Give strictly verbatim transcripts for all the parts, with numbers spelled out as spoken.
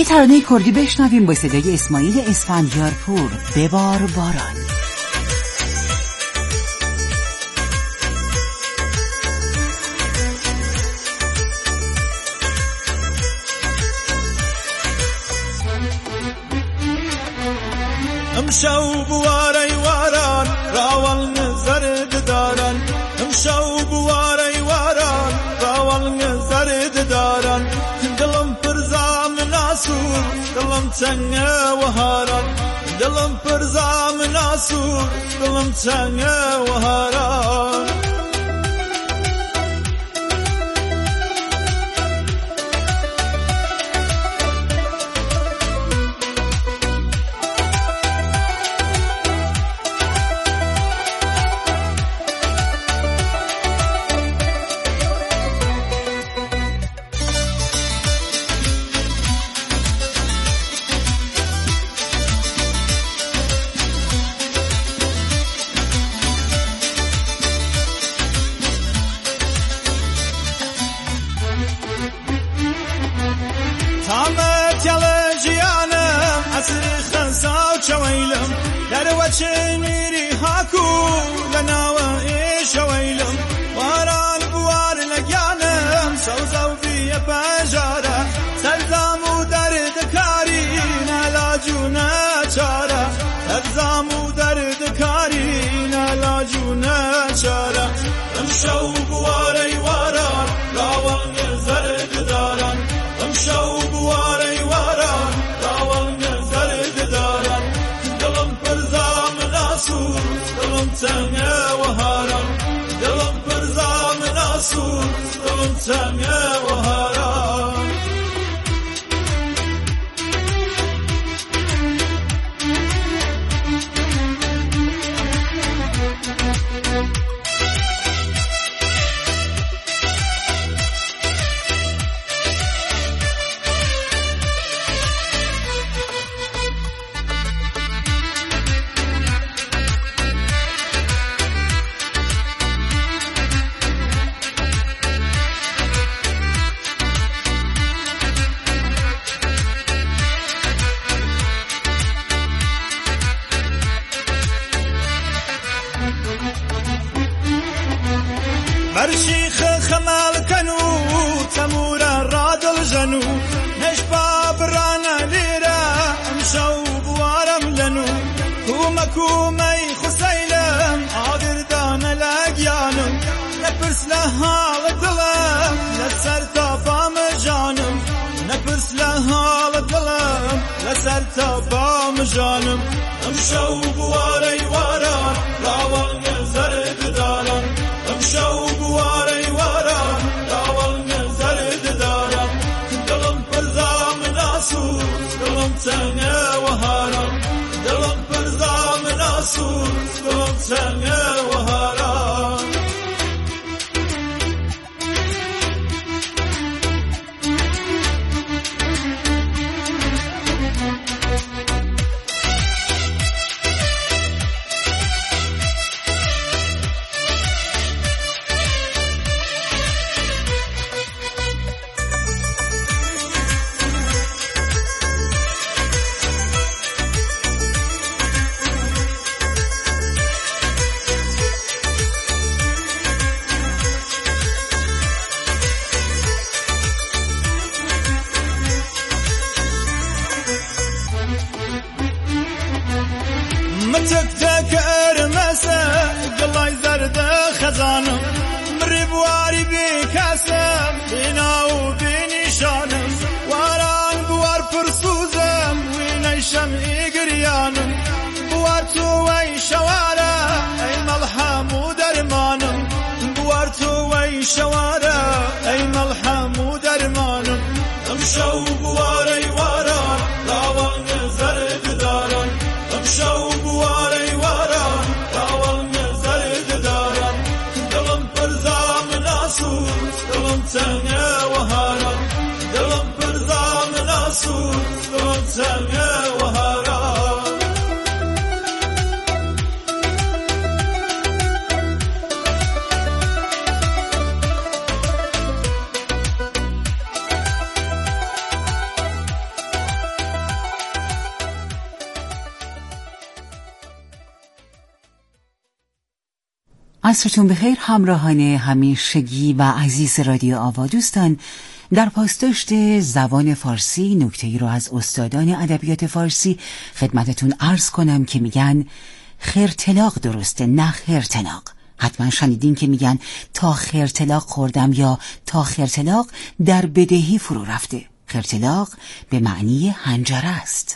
یه ترانه کردی بشنویم با صدای اسماعیل اسفندیارپور، ببار باران. امشو بواري واران راول نزرد داران امشو بواري واران راول نزرد داران دلم پرزام ناسور دلم تنگ وهاران دلم پرزام ناسور دلم تنگ وهاران تامت يلا جيانم عسر خنسا وشويلم دروتش ميري هاكو لناوا ايش ويلم واران بوار لقيانم سوزو في بجارة سلزامو درد كارين علاجونا چارة سلزامو درد كارين علاجونا چارة امشو بواري واران راوان زرد داران امشو بواري واران راول نزرد داران دلم پرزام ناسور دلم تنگ وهاران دلم پرزام ناسور دلم تنگ وهاران برشيخ خمال كنو تمورا رادل جنو نشبا برانا ليرا امشو بوارم لنو كوما كومي خسيلم عادر دام لاقيانم نفرس لها لدلم لسر تابام جانم نفرس لها لدلم لسر تابام جانم امشو بواري واران راول نزرد داران امشو بواري واران راول نزرد داران دلم پرزام ناسور دلم تنگ وهاران دلم پرزام ناسور دلم تنگ وهاران متكتك ارمسه قلاي زرد خزانم مري بواري بكاسم بينا وبنشانم واران بوار فرسوزم ويني شمعي قريانم بوارتو وي شوارع اي ملحم ودرمانم بوارتو وي شوارع اي ملحم ودرمانم امشو بواري واران راول زرد داران امشو بواري واران راول زرد داران دلم پرزام ناسور دلم تنگ وهاران دلم عصرتون بخیر همراهان همیشگی و عزیز رادیو آوا. دوستان، در پاسداشت زبان فارسی نکته‌ای رو از استادان ادبیات فارسی خدمتتون عرض کنم که میگن خرطلاق درسته نه خرطلاق. حتما شنیدین که میگن تا خرطلاق خوردم یا تا خرطلاق در بدهی فرو رفته. خرطلاق به معنی حنجره است.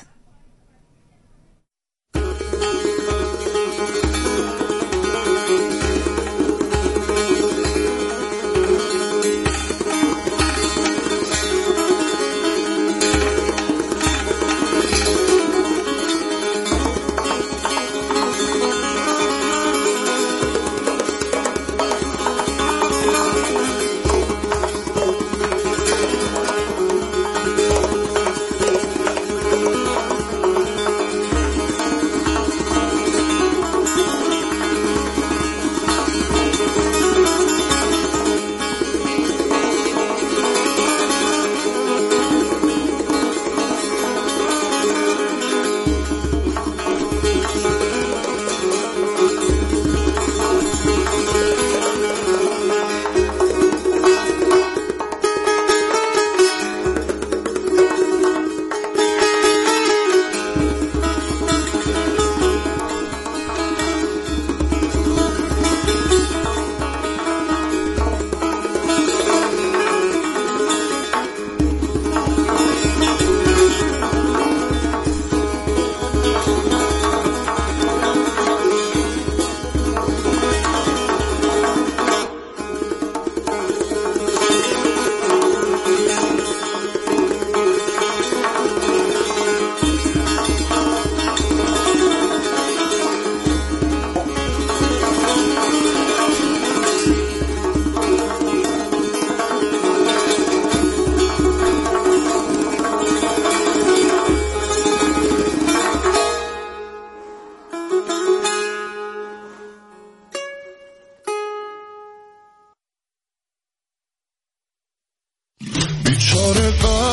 بیچاره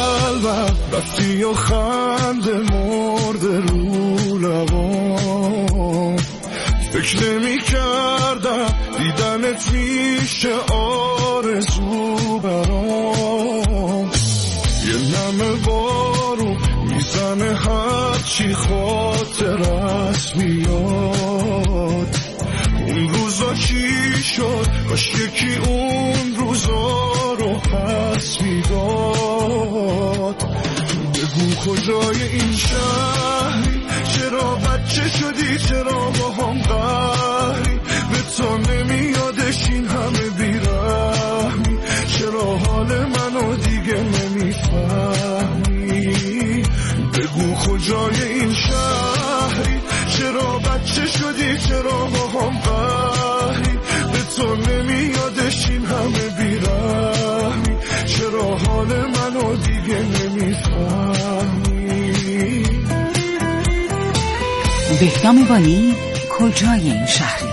قلبم رفتی و خنده مرده رو لبام، فکر نمی کردم دیدنت میشه آرزو برام. یه نم بارو میزنه هرچی خاطرت میاد. اون روزا چی شد؟ کاش یکی اون روزا رو پس میداد. بگو کجای این شهری؟ چرا بچه شدی؟ چرا با هم قهری؟ به تو نمیادش این همه بیرحمی؟ چرا حال منو دیگه نمیفهمی؟ بگو کجای این شهری؟ چرا بچه شدی؟ چرا با هم قهری؟ به تو نمیادش این همه بیرحمی؟ چرا حال منو دیگه نمیفهمی؟ بهنام بانی، کجای این شهری؟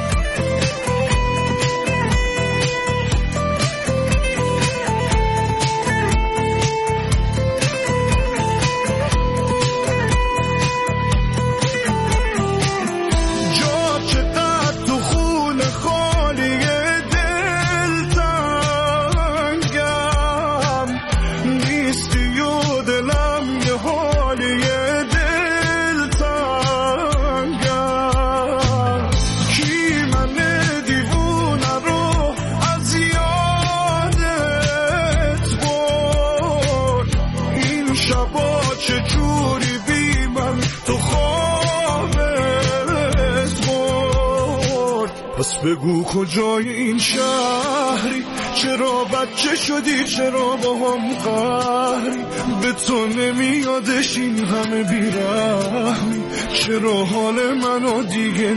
پس بگو کجای این شهری؟ چرا بچه شدی؟ چرا با هم قهری؟ به تو نمیادش این همه بیرحمی؟ چرا حال منو دیگه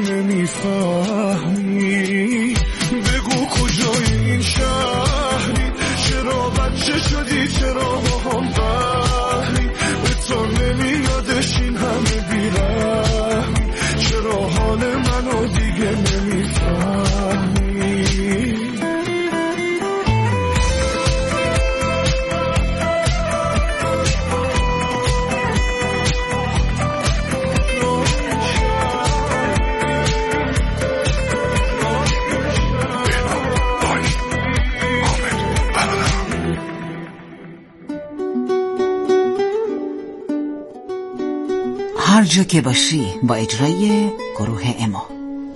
نمیفهمی؟ بگو کجای این شهری؟ چرا بچه شدی؟ چرا با هم قهری؟ به تو نمیادش این همه بیرحمی؟ چرا حال منو دیگه نمیفهمی؟ جا که باشی با اجرای گروه اما.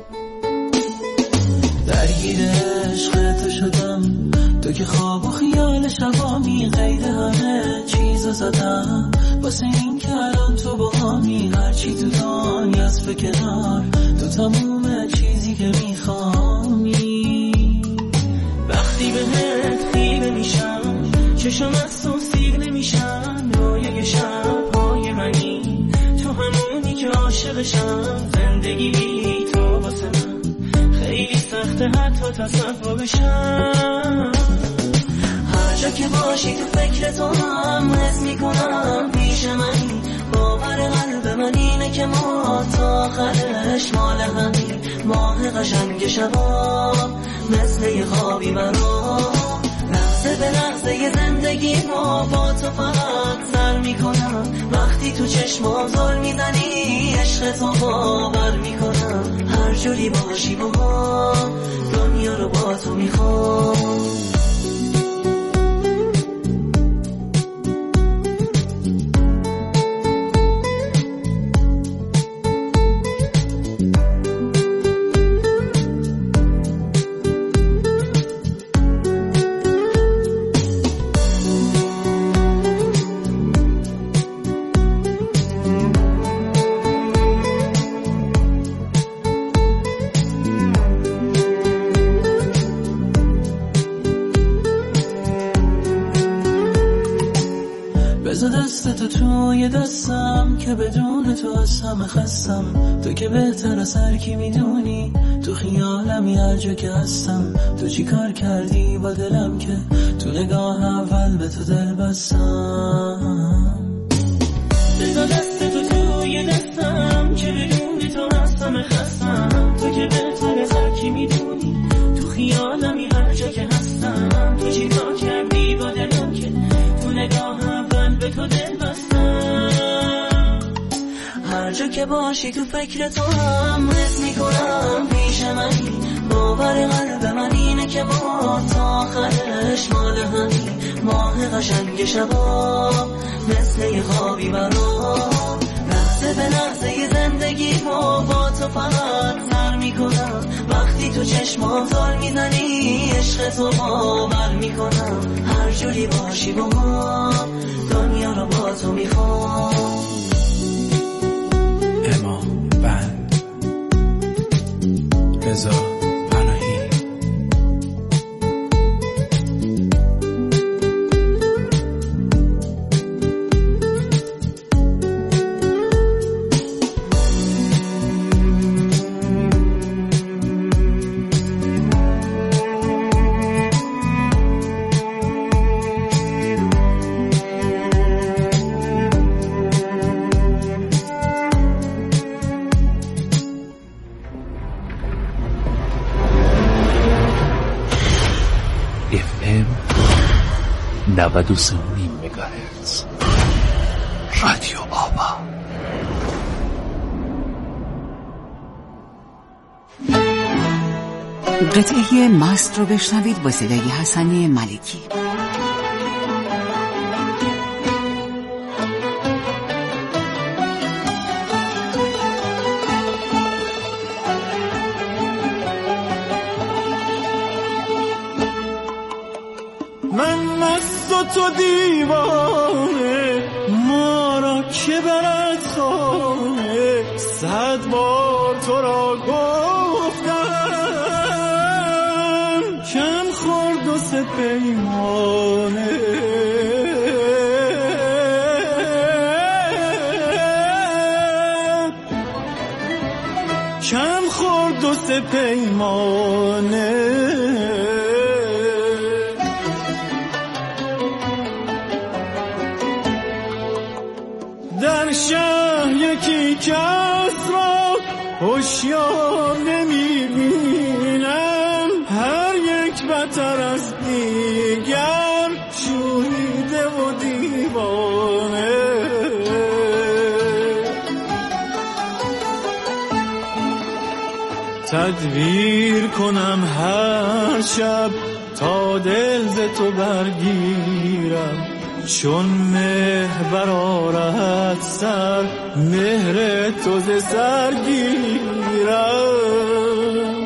درگیر عشق تو شدم، تو که خواب و خیال شبامی، غیر همه چیزو زدم واسه این که الان تو با همی، هرچی تو دنیاست به کنار، تو تموم چیزی که میخوامی. وقتی بهت خیره میشم چشم از تو سیر نمیشم، رویای شبهای منی تو همونی که عاشقشم، زندگی بی تو واسه من خیلی سخته حتی تصور بشم. هر جا که باشی تو فکر تو هم حس میکنم پیش منی، باور قلب من اینه که ما تا آخرش مال همی، ماه قشنگ شبا مثل یه خوابی برام، لحظه به لحظه یه زندگی ما با تو فقط سر میکنم. وقتی تو چشمام زل میزنی عشق تو باور میکنم، هر جوری باشی با ما دنیا رو با تو میخوام. بذار دستتو توی دستم که بدون تو از همه خستم، تو که بهتر از هر کی میدونی، تو خیالمی هر جا که هستم. تو چی کار کردی با دلم که تو نگاه اول به تو دل بستم. بذار دستتو توی دستم که بدون تو از همه خستم، تو که بهتر از هر کی میدونی، تو خیالمی هر جا که هستم. تو چی کار کردی با دلم که تو نگاه به تو دل بستم. هر جا که باشی تو فکر تو هم حس میکنم پیش منی، باور قلب من اینه که ما تا آخرش مال همی، ماه قشنگ شبا مثل یه خوابی برام، لحظه به لحظه یه زندگی ما با تو فقط سر میکنم. وقتی تو چشمام زل میزنی عشق تو باور میکنم، هر جوری باشی با ما دنیا رو با تو میخوام. اما بند رضا پناهی. نود و سه و نیم مگاهرتز رادیو آبا. قطعه مست رو بشنوید با صدای حسن ملکی. من مست و تو دیوانه، ما را که برد خانه، صد بار تو را گفتم کم خورد و سه پیمانه. کم خورد و سه پیمانه. در شهر یکی کس را هوشیار نمیبینم، هر یک بتر از دیگر شوریده و دیوانه. تدبیر کنم هر شب تا دل ز تو برگیرم، چون مهر برآرد سر مهر تو ز سر گیرم.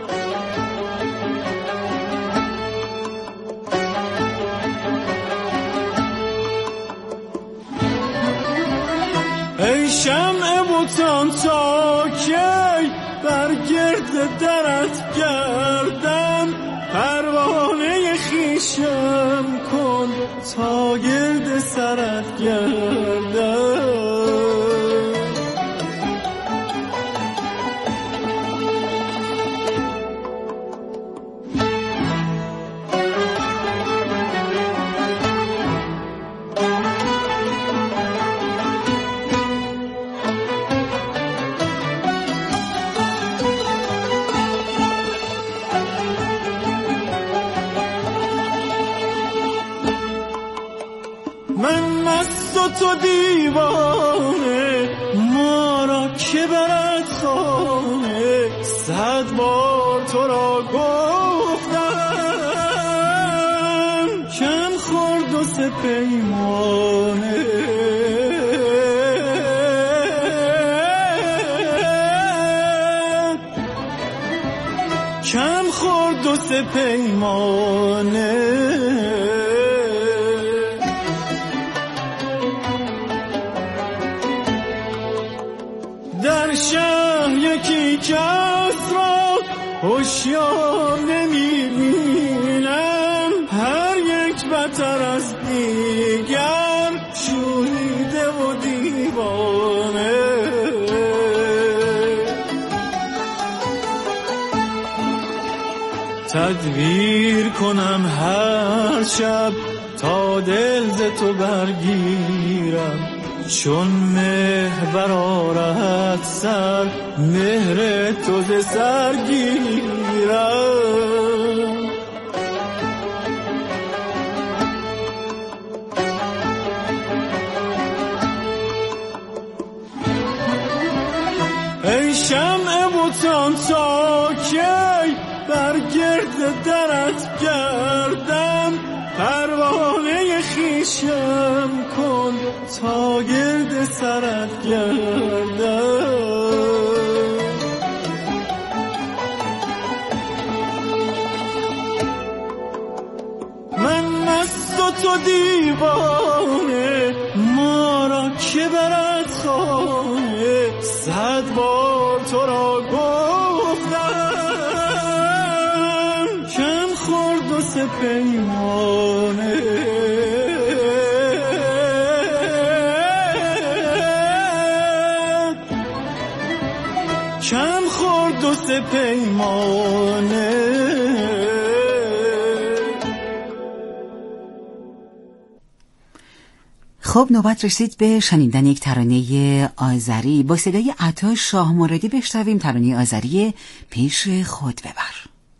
ای شمع بتان تا کی بر گرد درت گردم، پروانه خویشم کن تا گرد سرت گردم. من مست و تو دیوانه، ما را که برد خانه، صد بار تو را گفتم کم خورد و سه پیمانه. کم خورد و سه پیمانه. در شهر یکی کس را هوشیار نمی‌بینم، هر یک بتر از دیگر شوریده و دیوانه. تدبیر کنم هر شب تا دل ز تو برگیرم، چون مهر برآرد سر مهر تو ز سر گیرم. ای شمع بتان تا کی بر گرد درت گردم، پروانه خویشم کن تا گرد سرت گردم. من مست و تو دیوانه، ما را که برد خانه، صد بار تو را گفتم کم خورد و سه پیمانه. کم خورد و سه پیمانه. خب نوبت رسید به شنیدن یک ترانه آذری با صدای عطا شاه مرادی. بشنویم ترانه آذری پیش خود ببر.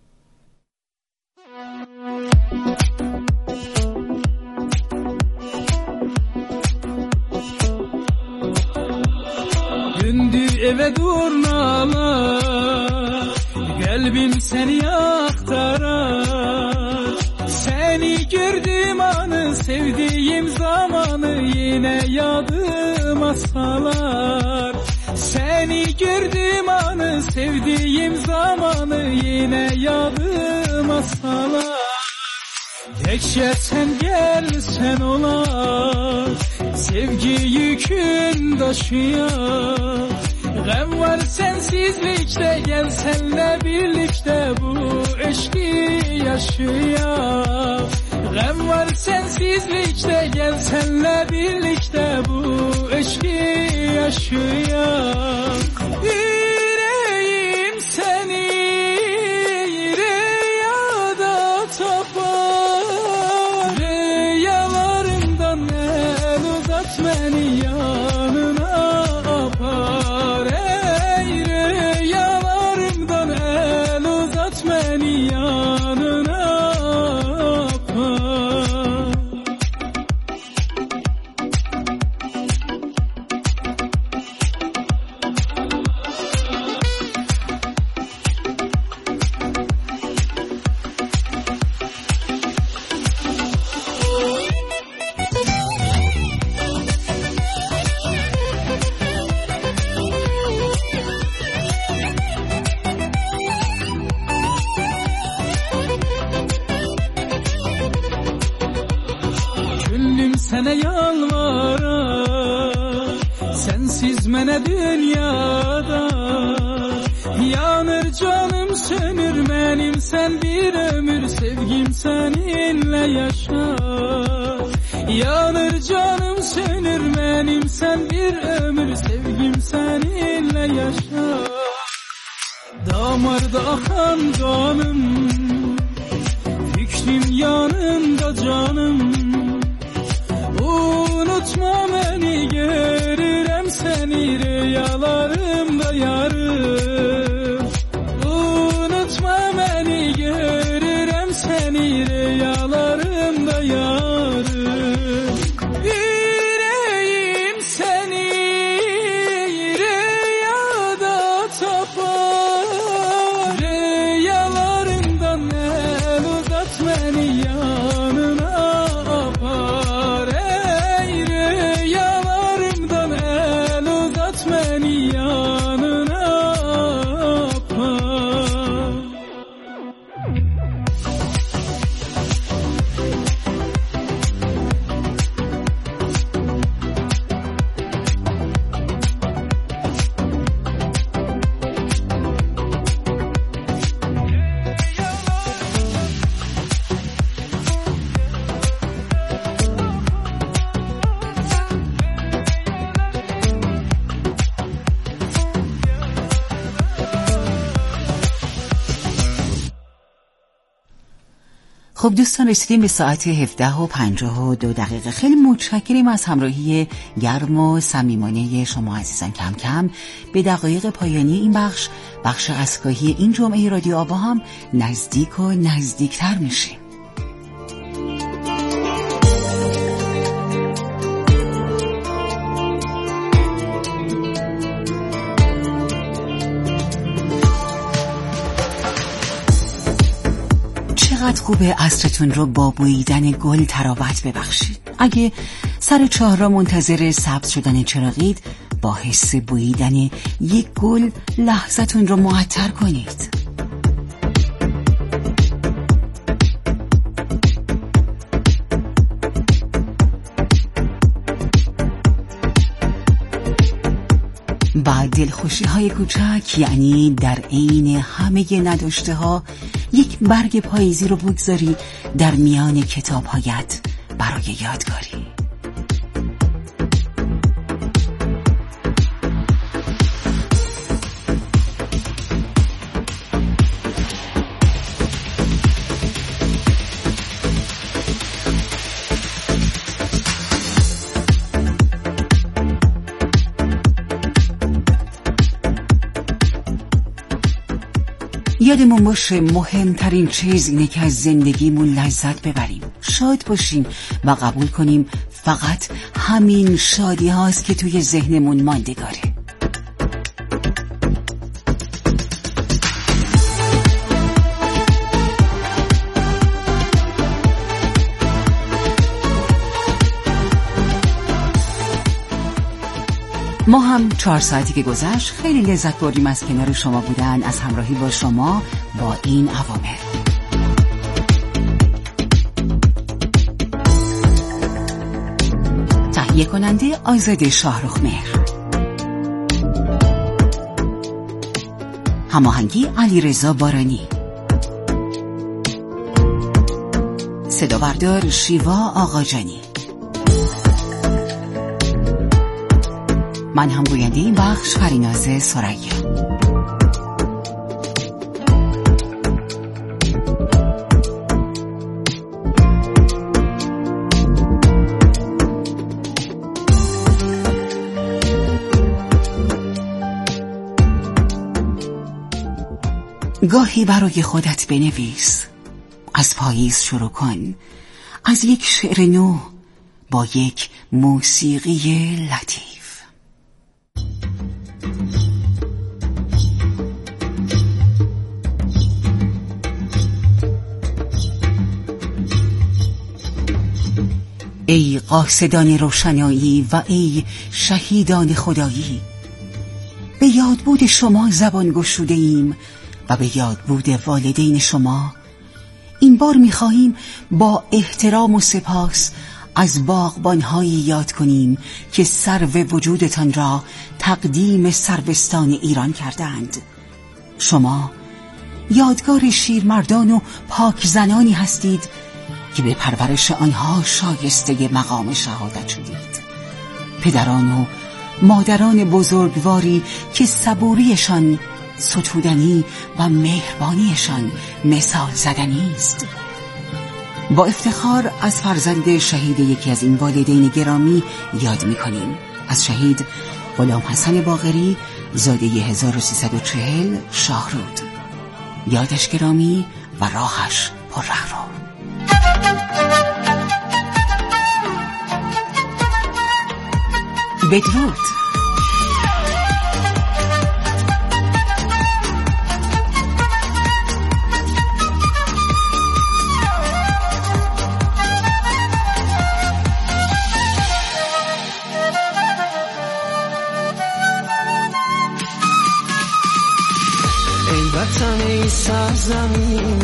Gündür eve durnalar, kalbim seni aktarar. Seni gördüğüm anı, sevdiğim zamanı yine yadıma salar. Seni gördüğüm anı, sevdiğim zamanı yine yadıma salar. Tekçe sen gel sen olar, sevgi yükün taşıyan. Gam var sensizlikte, gel senle birlikte bu eşki yaşayan. Gam var sensizlikte, gel senle birlikte bu eşki yaşayan. Yüreğim seni rüyada tapar, rüyalarımdan el uzat beni yanına apar. Ey rüyalarımdan el uzat beni yanına apar. sənə dünyada. Yanır canım sönür mənim, sən bir ömür sevgim səninlə yaşar. Yanır canım sönür mənim, sən bir ömür sevgim səninlə yaşar. Damarda axan qanım, fikrim yanında canım. Unutma məni, görürəm səni rüyalarımda yarım. Unutma məni, görürəm səni rüyalarımda yarım. Yüreğim səni rüyada tapar. Rüyalarından el uzat məni yanına apar. Ey rüyalarımdan el uzat məni yanına apar. خب دوستان، رسیدیم به ساعت هفده و پنجاه و دو دقیقه. خیلی متشکریم از همراهی گرم و صمیمانه شما عزیزان. کم کم به دقایق پایانی این بخش بخش اسکاهی این جمعه رادیو آوا هم نزدیک و نزدیکتر میشیم. چقدر خوبه عصرتون رو با بویدن گل تراوت ببخشید. اگه سر چهارراه منتظر سبز شدن چراغید، با حس بویدن یک گل لحظتون رو معطر کنید. با دلخوشی های کوچک، یعنی در عین همه نداشته ها یک برگ پاییزی رو بگذاری در میان کتاب هایت برای یادگاری. یادمون باشه مهمترین چیز اینه که از زندگیمون لذت ببریم، شاد باشیم و قبول کنیم فقط همین شادی هاست که توی ذهنمون ماندگاره. ما هم چهار ساعتی که گذشت خیلی لذت بردیم از کنار شما بودن، از همراهی با شما با این اوامر. تهیه کننده آزاده شاهرخمهر، هماهنگی علیرضا بارانی، صدا بردار شیوا آقاجانی. من هم گوینده این بخش فریناز سریا. گاهی برای خودت بنویس، از پاییز شروع کن، از یک شعر نو با یک موسیقی لطیف. ای قاصدان روشنایی و ای شهیدان خدایی، به یادبود شما زبان گشوده ایم و به یادبود والدین شما این بار می‌خواهیم با احترام و سپاس از باغبان‌هایی یاد کنیم که سرو وجودتان را تقدیم سروستان ایران کردند. شما یادگار شیرمردان و پاک زنانی هستید که به پرورش آنها شایسته مقام شهادت شدید. پدران و مادران بزرگواری که صبوریشان ستودنی و مهربانیشان مثال زدنی است. با افتخار از فرزند شهید یکی از این والدین گرامی یاد می‌کنیم، از شهید غلام حسن باقری زاده هزار و سیصد و چهل شاهرود. یادش گرامی و راهش پررهرو. بدرود. ای وطن ای سرزمین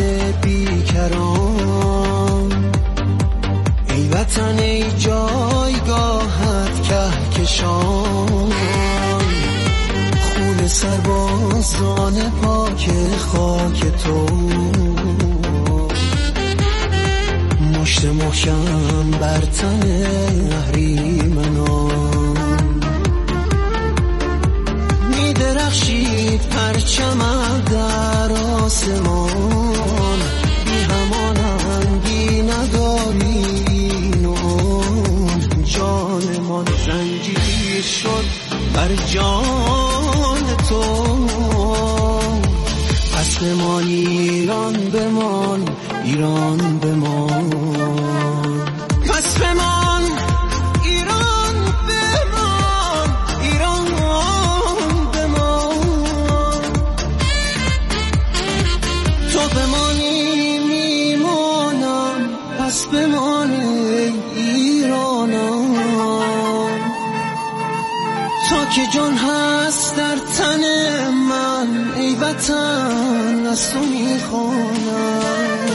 بیکران، ای وطن ای جایگاهت کهکشان، خون سربازان پاک خاک تو، مشت محکم بر تن اهریمنان، می درخشید پرچمت در آسمان، بی همانندی نداری نون، جانمان زنجیر شد بر جان تو، پس بمان ایران بمان، ایران بمان، پس بمان ایران بمان، ایران بمان، تو بمانی میمانم، پس بمان ایرانم، تا که جان هست در تن من، ای وطن از تو میخوانم،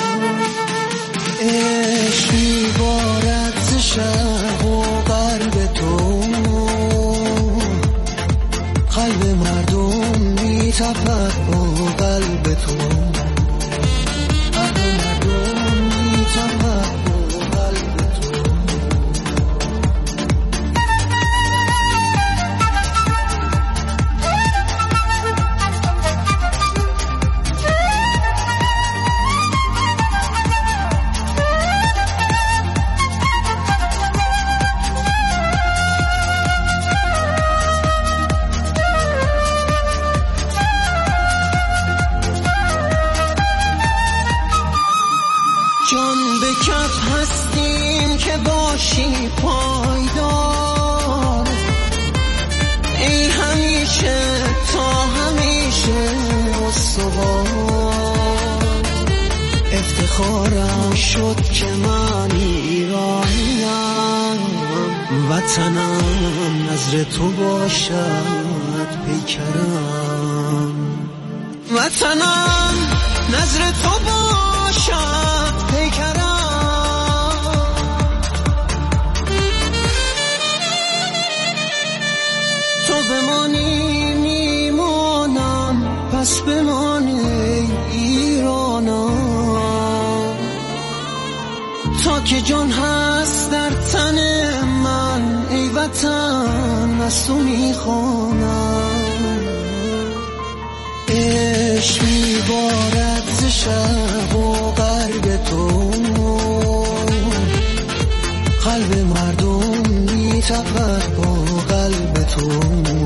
عشق میبارد ز شرق و غرب تو، قلب مردم میتپد با قلب تو، قلب مردم میتپد با قلب تو. جان به کف هستیم که باشی پایدار، ای همیشه تا همیشه استوار، افتخارم شد که من ایرانیم، وطنم نظر تو باشد پیکرم، وطنم نظر تو باشد پیکرم، تو بمانی میمانم، پس بمانی ایرانم، تا که جان هست در تن من، ای وطن از تو میخوانم، عشق میبارد ز شرق و غرب تو، قلب مردم میتپد با قلب تو.